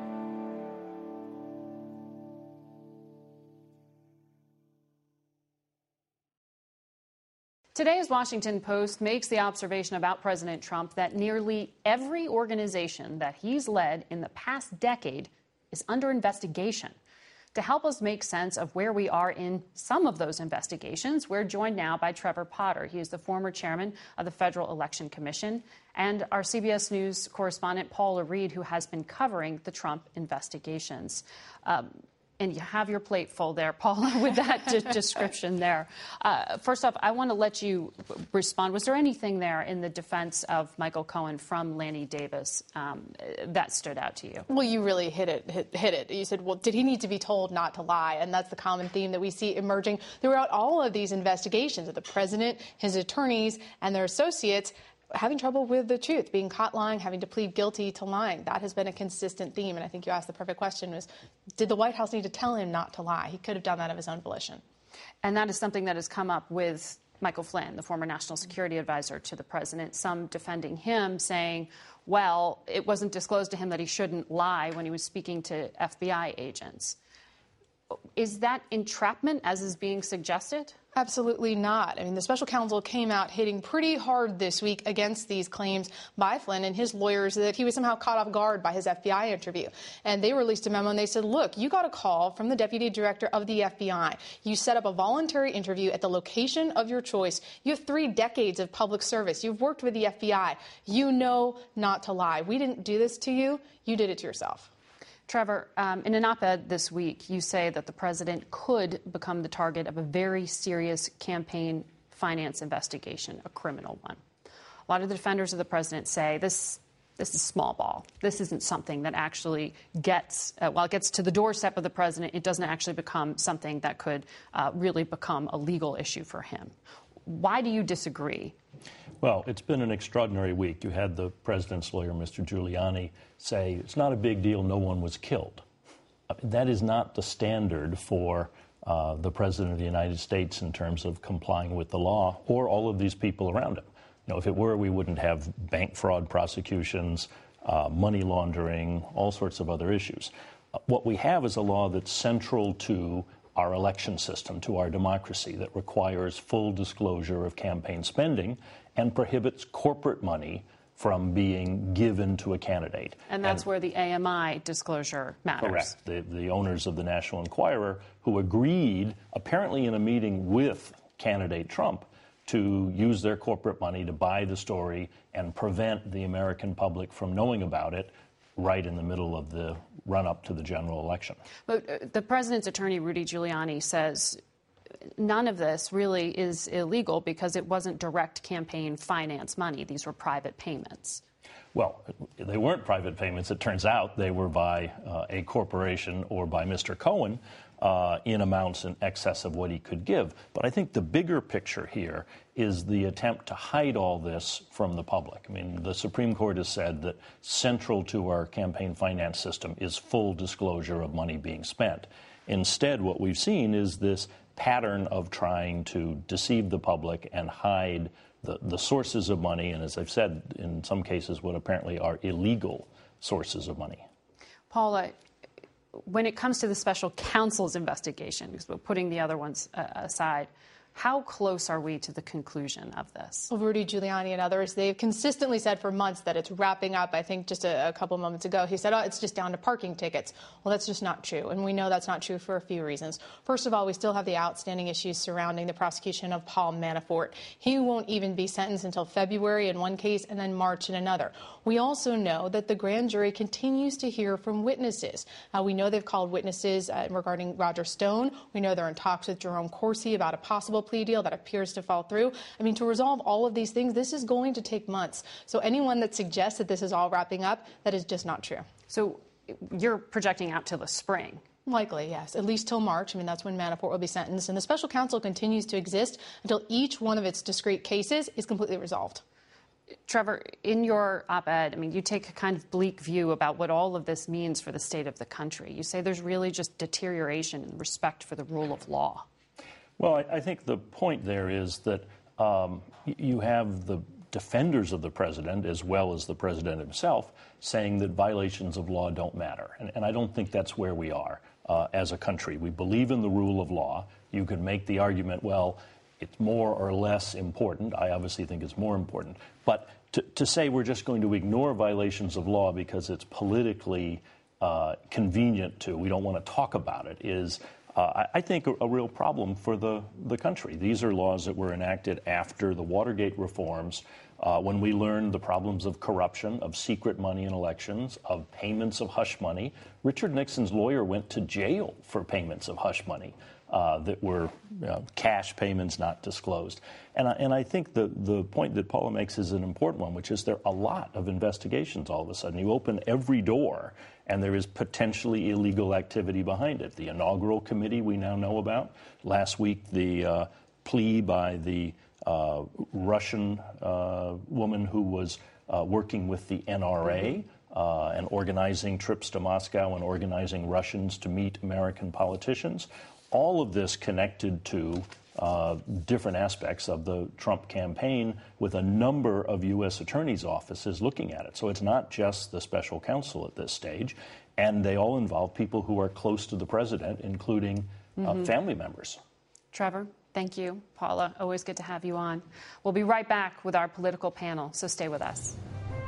Today's Washington Post makes the observation about President Trump that nearly every organization that he's led in the past decade is under investigation. To help us make sense of where we are in some of those investigations, we're joined now by Trevor Potter. He is the former chairman of the Federal Election Commission, and our CBS News correspondent, Paula Reed, who has been covering the Trump investigations. And you have your plate full there, Paula, with that description there. First off, I want to let you respond. Was there anything there in the defense of Michael Cohen from Lanny Davis that stood out to you? Well, you really hit it. You said, well, did he need to be told not to lie? And that's the common theme that we see emerging throughout all of these investigations of the president, his attorneys, and their associates having trouble with the truth, being caught lying, having to plead guilty to lying. That has been a consistent theme. And I think you asked the perfect question was, did the White House need to tell him not to lie? He could have done that of his own volition. And that is something that has come up with Michael Flynn, the former national security advisor to the president, some defending him, saying, well, it wasn't disclosed to him that he shouldn't lie when he was speaking to FBI agents. Is that entrapment, as is being suggested? Absolutely not. I mean, the special counsel came out hitting pretty hard this week against these claims by Flynn and his lawyers that he was somehow caught off guard by his FBI interview. And they released a memo and they said, look, you got a call from the deputy director of the FBI. You set up a voluntary interview at the location of your choice. You have 3 decades of public service. You've worked with the FBI. You know not to lie. We didn't do this to you. You did it to yourself. Trevor, in an op-ed this week, you say that the president could become the target of a very serious campaign finance investigation, a criminal one. A lot of the defenders of the president say this is small ball. This isn't something that actually gets, while it gets to the doorstep of the president, it doesn't actually become something that could really become a legal issue for him. Why do you disagree? Well, it's been an extraordinary week. You had the president's lawyer, Mr. Giuliani, say it's not a big deal, no one was killed. That is not the standard for the president of the United States in terms of complying with the law or all of these people around him. You know, if it were, we wouldn't have bank fraud prosecutions, money laundering, all sorts of other issues. What we have is a law that's central to our election system, to our democracy, that requires full disclosure of campaign spending and prohibits corporate money from being given to a candidate. And that's where the AMI disclosure matters. Correct. The owners of the National Enquirer, who agreed, apparently in a meeting with candidate Trump, to use their corporate money to buy the story and prevent the American public from knowing about it right in the middle of the run-up to the general election. But the president's attorney, Rudy Giuliani, says none of this really is illegal because it wasn't direct campaign finance money. These were private payments. Well, they weren't private payments. It turns out they were by a corporation or by Mr. Cohen in amounts in excess of what he could give. But I think the bigger picture here is the attempt to hide all this from the public. I mean, the Supreme Court has said that central to our campaign finance system is full disclosure of money being spent. Instead, what we've seen is this pattern of trying to deceive the public and hide the sources of money, and as I've said, in some cases, what apparently are illegal sources of money. Paula, when it comes to the special counsel's investigation, because we're putting the other ones aside, how close are we to the conclusion of this? Well, Rudy Giuliani and others, they've consistently said for months that it's wrapping up. I think just a couple moments ago, he said, oh, it's just down to parking tickets. Well, that's just not true. And we know that's not true for a few reasons. First of all, we still have the outstanding issues surrounding the prosecution of Paul Manafort. He won't even be sentenced until February in one case and then March in another. We also know that the grand jury continues to hear from witnesses. We know they've called witnesses regarding Roger Stone. We know they're in talks with Jerome Corsi about a possible plea deal that appears to fall through. I mean, to resolve all of these things, this is going to take months. So anyone that suggests that this is all wrapping up, that is just not true. So you're projecting out till the spring? Likely, yes. At least till March. I mean, that's when Manafort will be sentenced. And the special counsel continues to exist until each one of its discrete cases is completely resolved. Trevor, in your op-ed, I mean, you take a kind of bleak view about what all of this means for the state of the country. You say there's really just deterioration in respect for the rule of law. Well, I think the point there is that you have the defenders of the president, as well as the president himself, saying that violations of law don't matter. And I don't think that's where we are as a country. We believe in the rule of law. You could make the argument, well, it's more or less important. I obviously think it's more important. But to say we're just going to ignore violations of law because it's politically convenient to, we don't want to talk about it, is, I think, a real problem for the country. These are laws that were enacted after the Watergate reforms, when we learned the problems of corruption, of secret money in elections, of payments of hush money. Richard Nixon's lawyer went to jail for payments of hush money that were cash payments not disclosed. And I think the point that Paula makes is an important one, which is there are a lot of investigations all of a sudden. You open every door, and there is potentially illegal activity behind it. The inaugural committee we now know about. Last week, the plea by the Russian woman who was working with the NRA and organizing trips to Moscow and organizing Russians to meet American politicians. All of this connected to different aspects of the Trump campaign, with a number of U.S. attorneys' offices looking at it. So it's not just the special counsel at this stage, and they all involve people who are close to the president, including family members. Trevor? Thank you, Paula. Always good to have you on. We'll be right back with our political panel, so stay with us.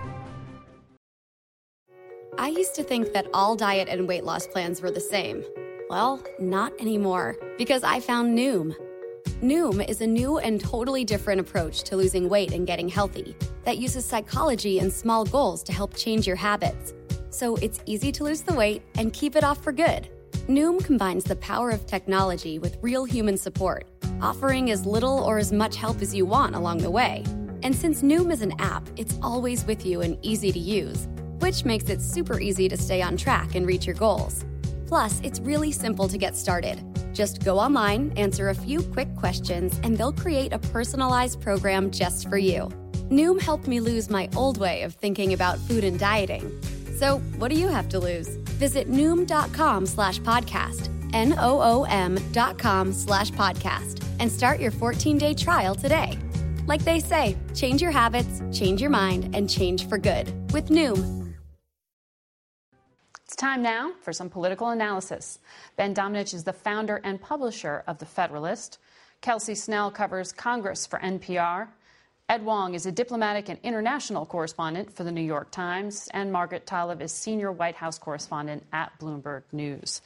I used to think that all diet and weight loss plans were the same. Well, not anymore, because I found Noom. Noom is a new and totally different approach to losing weight and getting healthy that uses psychology and small goals to help change your habits. So it's easy to lose the weight and keep it off for good. Noom combines the power of technology with real human support, offering as little or as much help as you want along the way. And since Noom is an app, it's always with you and easy to use, which makes it super easy to stay on track and reach your goals. Plus, it's really simple to get started. Just go online, answer a few quick questions, and they'll create a personalized program just for you. Noom helped me lose my old way of thinking about food and dieting. So what do you have to lose? Visit Noom.com/podcast, NOOM.com/podcast, and start your 14-day trial today. Like they say, change your habits, change your mind, and change for good with Noom. It's time now for some political analysis. Ben Domenech is the founder and publisher of The Federalist. Kelsey Snell covers Congress for NPR. Ed Wong is a diplomatic and international correspondent for The New York Times. And Margaret Tlaib is senior White House correspondent at Bloomberg News.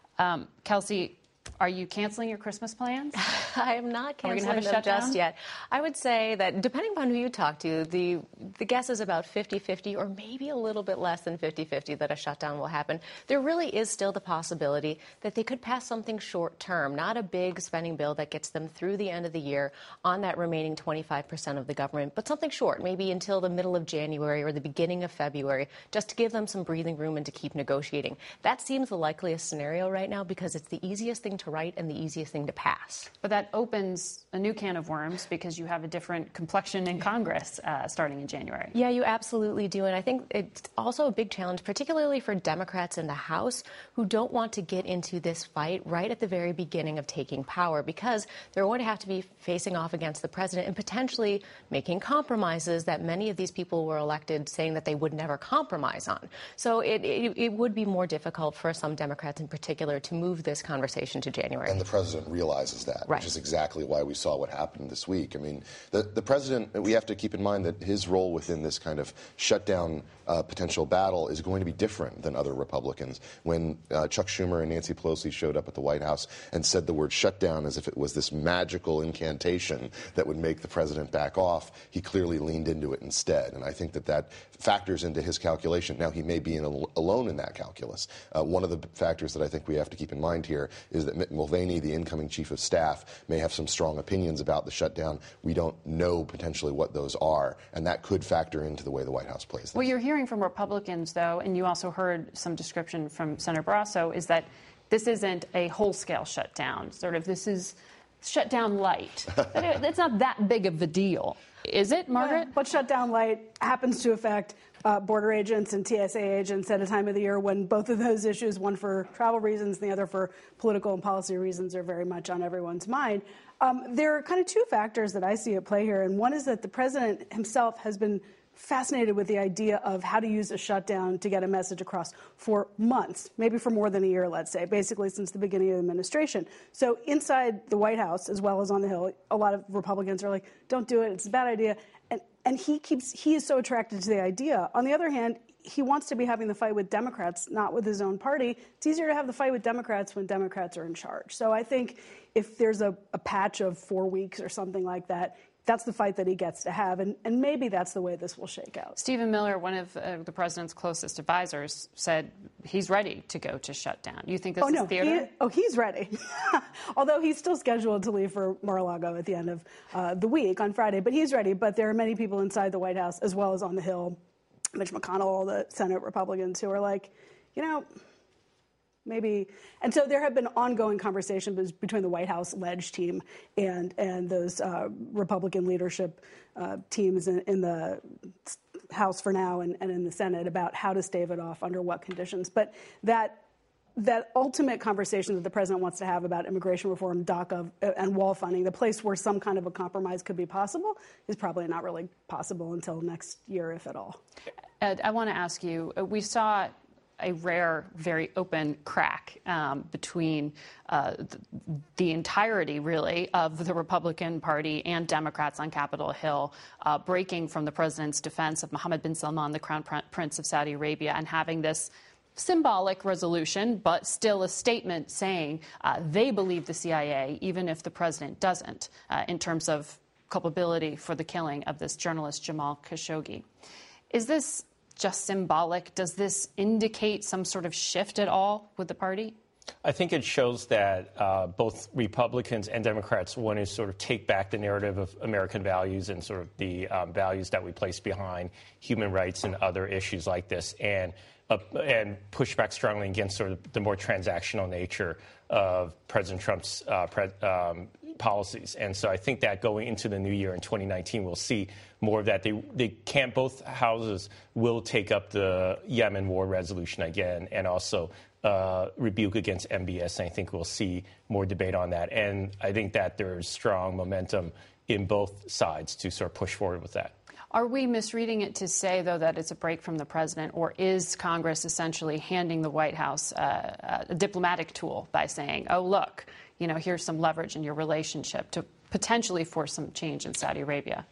Kelsey, are you canceling your Christmas plans? I am not canceling them just yet. I would say that depending upon who you talk to, the guess is about 50-50 or maybe a little bit less than 50-50 that a shutdown will happen. There really is still the possibility that they could pass something short term, not a big spending bill that gets them through the end of the year on that remaining 25% of the government, but something short, maybe until the middle of January or the beginning of February, just to give them some breathing room and to keep negotiating. That seems the likeliest scenario right now because it's the easiest thing to write and the easiest thing to pass. But that opens a new can of worms because you have a different complexion in Congress starting in January. Yeah, you absolutely do. And I think it's also a big challenge, particularly for Democrats in the House who don't want to get into this fight right at the very beginning of taking power because they're going to have to be facing off against the president and potentially making compromises that many of these people were elected saying that they would never compromise on. So it would be more difficult for some Democrats in particular to move this conversation to January. And the president realizes that, right, which is exactly why we saw what happened this week. I mean, the president, we have to keep in mind that his role within this kind of shutdown potential battle is going to be different than other Republicans. When Chuck Schumer and Nancy Pelosi showed up at the White House and said the word shutdown as if it was this magical incantation that would make the president back off, he clearly leaned into it instead. And I think that factors into his calculation. Now, he may be alone in that calculus. One of the factors that I think we have to keep in mind here is that Mitt Mulvaney, the incoming chief of staff, may have some strong opinions about the shutdown. We don't know potentially what those are, and that could factor into the way the White House plays this. What you're hearing from Republicans, though, and you also heard some description from Senator Barrasso, is that this isn't a whole-scale shutdown. this is shutdown light. It's not that big of a deal. Is it, Margaret? Yeah, but shutdown light happens to affect border agents and TSA agents at a time of the year when both of those issues, one for travel reasons and the other for political and policy reasons, are very much on everyone's mind. There are kind of two factors that I see at play here, and one is that the president himself has been fascinated with the idea of how to use a shutdown to get a message across for months, maybe for more than a year, let's say, basically since the beginning of the administration. So inside the White House, as well as on the Hill, a lot of Republicans are like, don't do it, it's a bad idea. And he is so attracted to the idea. On the other hand, he wants to be having the fight with Democrats, not with his own party. It's easier to have the fight with Democrats when Democrats are in charge. So I think if there's a patch of 4 weeks or something like that, that's the fight that he gets to have, and maybe that's the way this will shake out. Stephen Miller, one of the president's closest advisors, said he's ready to go to shutdown. You think this is theater? He's ready. Although he's still scheduled to leave for Mar-a-Lago at the end of the week on Friday. But he's ready. But there are many people inside the White House, as well as on the Hill, Mitch McConnell, the Senate Republicans, who are like, maybe. And so there have been ongoing conversations between the White House Ledge team and those Republican leadership teams in the House for now and in the Senate about how to stave it off under what conditions. But that ultimate conversation that the president wants to have about immigration reform, DACA, and wall funding, the place where some kind of a compromise could be possible, is probably not really possible until next year, if at all. Ed, I want to ask you, we saw a rare, very open crack between the entirety, really, of the Republican Party and Democrats on Capitol Hill, breaking from the president's defense of Mohammed bin Salman, the Crown Prince of Saudi Arabia, and having this symbolic resolution, but still a statement saying they believe the CIA, even if the president doesn't, in terms of culpability for the killing of this journalist Jamal Khashoggi. Is this just symbolic? Does this indicate some sort of shift at all with the party? I think it shows that both Republicans and Democrats want to sort of take back the narrative of American values and sort of the values that we place behind human rights and other issues like this, and push back strongly against sort of the more transactional nature of President Trump's policies. And so I think that going into the new year in 2019, we'll see more of that. Both houses will take up the Yemen war resolution again, and also rebuke against MBS. And I think we'll see more debate on that. And I think that there's strong momentum in both sides to sort of push forward with that. Are we misreading it to say, though, that it's a break from the president, or is Congress essentially handing the White House a diplomatic tool by saying, oh, look, here's some leverage in your relationship to potentially force some change in Saudi Arabia?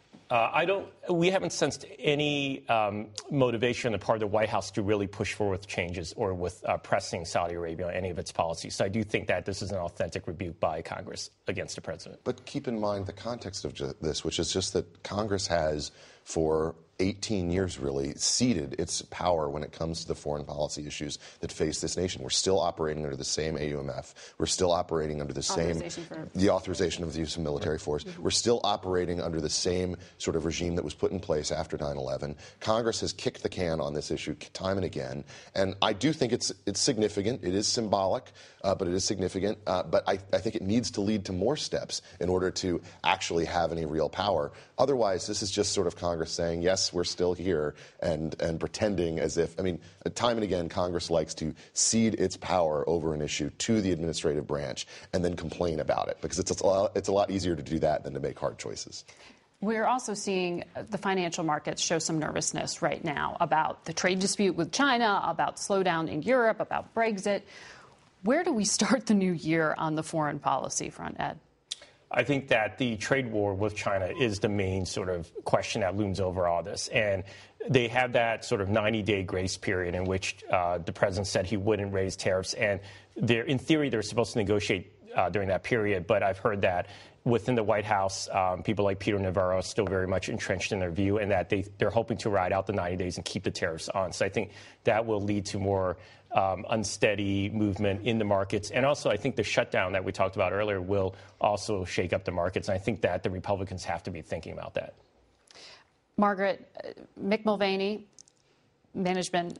We haven't sensed any motivation on the part of the White House to really push forward with changes or with pressing Saudi Arabia on any of its policies. So I do think that this is an authentic rebuke by Congress against the president. But keep in mind the context of this, which is just that Congress has, for 18 years, really, ceded its power when it comes to the foreign policy issues that face this nation. We're still operating under the same AUMF. We're still operating under the authorization of the use of military force. We're still operating under the same sort of regime that was put in place after 9/11. Congress has kicked the can on this issue time and again. And I do think it's significant. It is symbolic, but it is significant. But I think it needs to lead to more steps in order to actually have any real power. Otherwise, this is just sort of Congress saying, yes, we're still here, and pretending as if, time and again, Congress likes to cede its power over an issue to the administrative branch and then complain about it, because it's a lot easier to do that than to make hard choices. We're also seeing the financial markets show some nervousness right now about the trade dispute with China, about slowdown in Europe, about Brexit. Where do we start the new year on the foreign policy front, Ed? I think that the trade war with China is the main sort of question that looms over all this. And they have that sort of 90-day grace period in which the president said he wouldn't raise tariffs. And in theory, they're supposed to negotiate during that period. But I've heard that within the White House, people like Peter Navarro are still very much entrenched in their view, and that they're hoping to ride out the 90 days and keep the tariffs on. So I think that will lead to more unsteady movement in the markets. And also, I think the shutdown that we talked about earlier will also shake up the markets. And I think that the Republicans have to be thinking about that. Margaret, Mick Mulvaney, management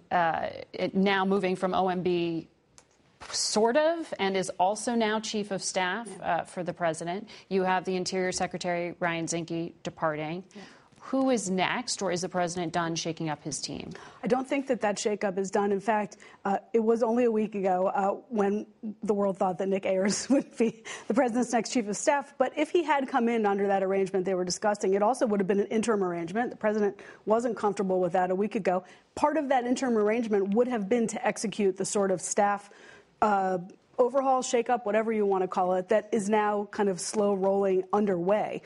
now moving from OMB sort of, and is also now chief of staff for the president. You have the Interior Secretary, Ryan Zinke, departing. Yeah. Who is next, or is the president done shaking up his team? I don't think that shakeup is done. In fact, it was only a week ago when the world thought that Nick Ayers would be the president's next chief of staff. But if he had come in under that arrangement they were discussing, it also would have been an interim arrangement. The president wasn't comfortable with that a week ago. Part of that interim arrangement would have been to execute the sort of staff overhaul, shakeup, whatever you want to call it, that is now kind of slow rolling underway.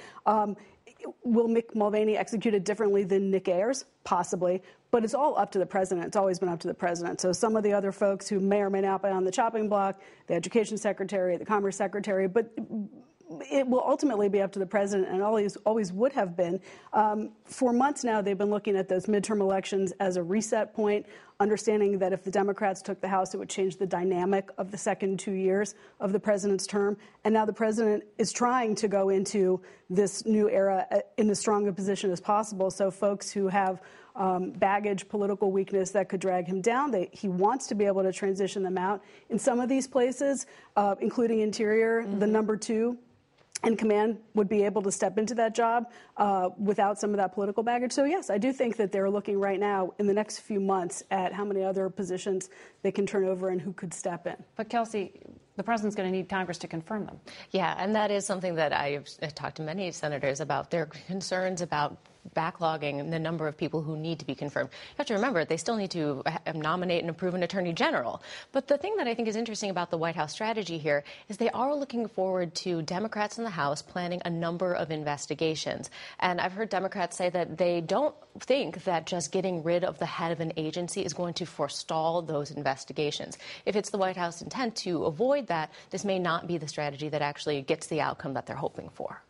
Will Mick Mulvaney execute it differently than Nick Ayers? Possibly. But it's all up to the president. It's always been up to the president. So some of the other folks who may or may not be on the chopping block, the education secretary, the commerce secretary, but it will ultimately be up to the president, and always would have been. For months now, they've been looking at those midterm elections as a reset point, understanding that if the Democrats took the House, it would change the dynamic of the second 2 years of the president's term. And now the president is trying to go into this new era in as strong a position as possible. So folks who have baggage, political weakness that could drag him down, he wants to be able to transition them out. In some of these places, including Interior, the number two in command would be able to step into that job without some of that political baggage. So, yes, I do think that they're looking right now in the next few months at how many other positions they can turn over and who could step in. But, Kelsey, the president's going to need Congress to confirm them. Yeah, and that is something that I've talked to many senators about. Their concerns about backlogging the number of people who need to be confirmed. You have to remember, they still need to nominate and approve an attorney general. But the thing that I think is interesting about the White House strategy here is they are looking forward to Democrats in the House planning a number of investigations. And I've heard Democrats say that they don't think that just getting rid of the head of an agency is going to forestall those investigations. If it's the White House intent to avoid that, this may not be the strategy that actually gets the outcome that they're hoping for.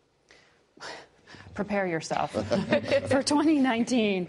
Prepare yourself for 2019.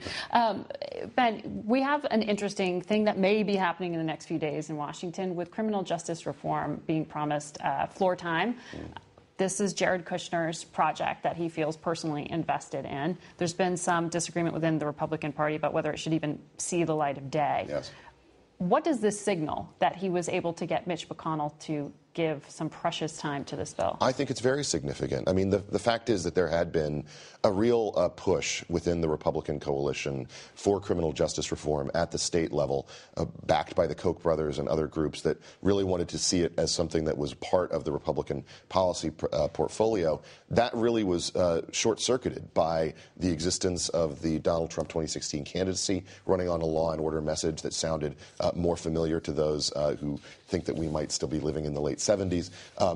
Ben, we have an interesting thing that may be happening in the next few days in Washington with criminal justice reform being promised floor time. This is Jared Kushner's project that he feels personally invested in. There's been some disagreement within the Republican Party about whether it should even see the light of day. Yes. What does this signal that he was able to get Mitch McConnell to give some precious time to this bill? I think it's very significant. I mean, the fact is that there had been a real push within the Republican coalition for criminal justice reform at the state level, backed by the Koch brothers and other groups that really wanted to see it as something that was part of the Republican policy portfolio. That really was short-circuited by the existence of the Donald Trump 2016 candidacy running on a law and order message that sounded more familiar to those who think that we might still be living in the late 70s.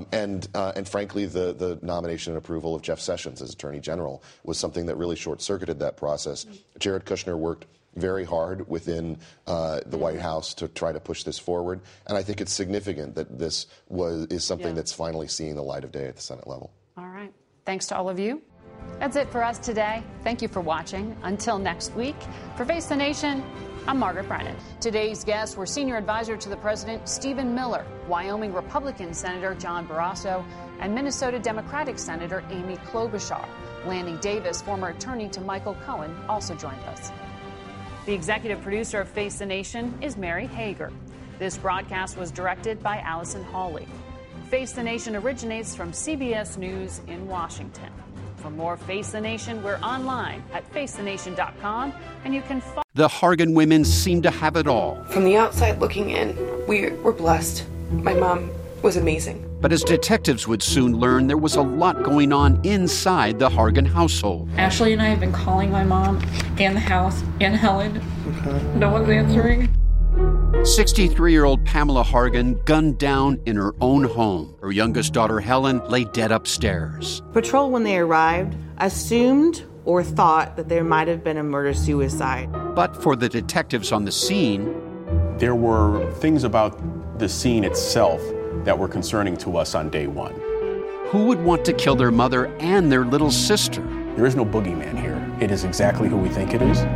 And frankly, the nomination and approval of Jeff Sessions as Attorney General was something that really short-circuited that process. Jared Kushner worked very hard within the White House to try to push this forward. And I think it's significant that this is something that's finally seeing the light of day at the Senate level. All right. Thanks to all of you. That's it for us today. Thank you for watching. Until next week, for Face the Nation, I'm Margaret Brennan. Today's guests were Senior Advisor to the President Stephen Miller, Wyoming Republican Senator John Barrasso, and Minnesota Democratic Senator Amy Klobuchar. Lanny Davis, former attorney to Michael Cohen, also joined us. The executive producer of Face the Nation is Mary Hager. This broadcast was directed by Allison Hawley. Face the Nation originates from CBS News in Washington. For more Face the Nation, we're online at facethenation.com, and you can follow. The Hargan women seem to have it all. From the outside looking in, we were blessed. My mom was amazing. But as detectives would soon learn, there was a lot going on inside the Hargan household. Ashley and I have been calling my mom and the house and Helen. No one's answering. 63-year-old Pamela Hargan gunned down in her own home. Her youngest daughter, Helen, lay dead upstairs. Patrol, when they arrived, assumed or thought that there might have been a murder-suicide. But for the detectives on the scene, there were things about the scene itself that were concerning to us on day one. Who would want to kill their mother and their little sister? There is no boogeyman here. It is exactly who we think it is.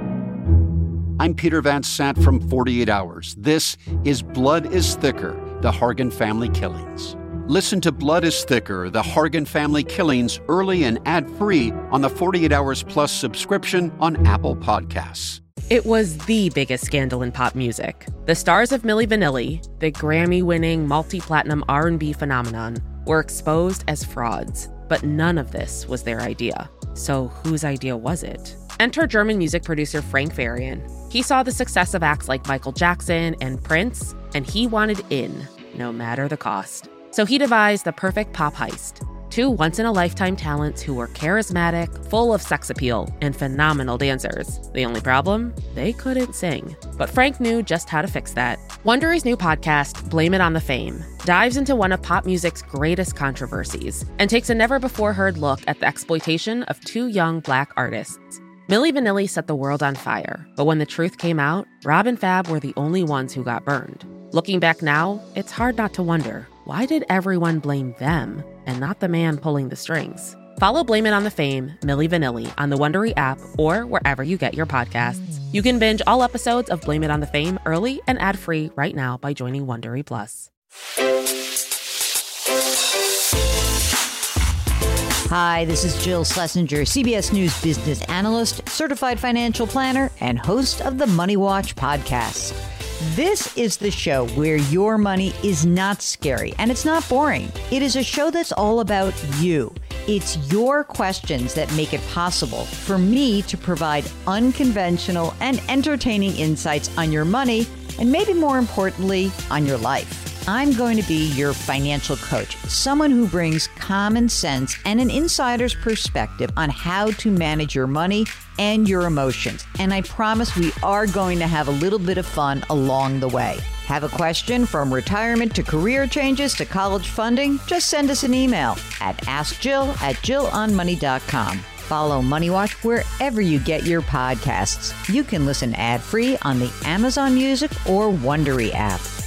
I'm Peter Van Sant from 48 Hours. This is Blood is Thicker, the Hargan Family Killings. Listen to Blood is Thicker, the Hargan Family Killings early and ad-free on the 48 Hours Plus subscription on Apple Podcasts. It was the biggest scandal in pop music. The stars of Milli Vanilli, the Grammy-winning multi-platinum R&B phenomenon, were exposed as frauds. But none of this was their idea. So whose idea was it? Enter German music producer Frank Farian. He saw the success of acts like Michael Jackson and Prince, and he wanted in, no matter the cost. So he devised the perfect pop heist. Two once-in-a-lifetime talents who were charismatic, full of sex appeal, and phenomenal dancers. The only problem? They couldn't sing. But Frank knew just how to fix that. Wondery's new podcast, Blame It on the Fame, dives into one of pop music's greatest controversies and takes a never-before-heard look at the exploitation of two young Black artists. Milli Vanilli set the world on fire, but when the truth came out, Rob and Fab were the only ones who got burned. Looking back now, it's hard not to wonder, why did everyone blame them and not the man pulling the strings? Follow Blame It on the Fame, Milli Vanilli on the Wondery app or wherever you get your podcasts. You can binge all episodes of Blame It on the Fame early and ad-free right now by joining Wondery Plus. Hi, this is Jill Schlesinger, CBS News business analyst, certified financial planner, and host of the Money Watch podcast. This is the show where your money is not scary and it's not boring. It is a show that's all about you. It's your questions that make it possible for me to provide unconventional and entertaining insights on your money and maybe more importantly, on your life. I'm going to be your financial coach, someone who brings common sense and an insider's perspective on how to manage your money and your emotions. And I promise we are going to have a little bit of fun along the way. Have a question from retirement to career changes to college funding? Just send us an email at AskJill@JillOnMoney.com. Follow Money Watch wherever you get your podcasts. You can listen ad-free on the Amazon Music or Wondery app.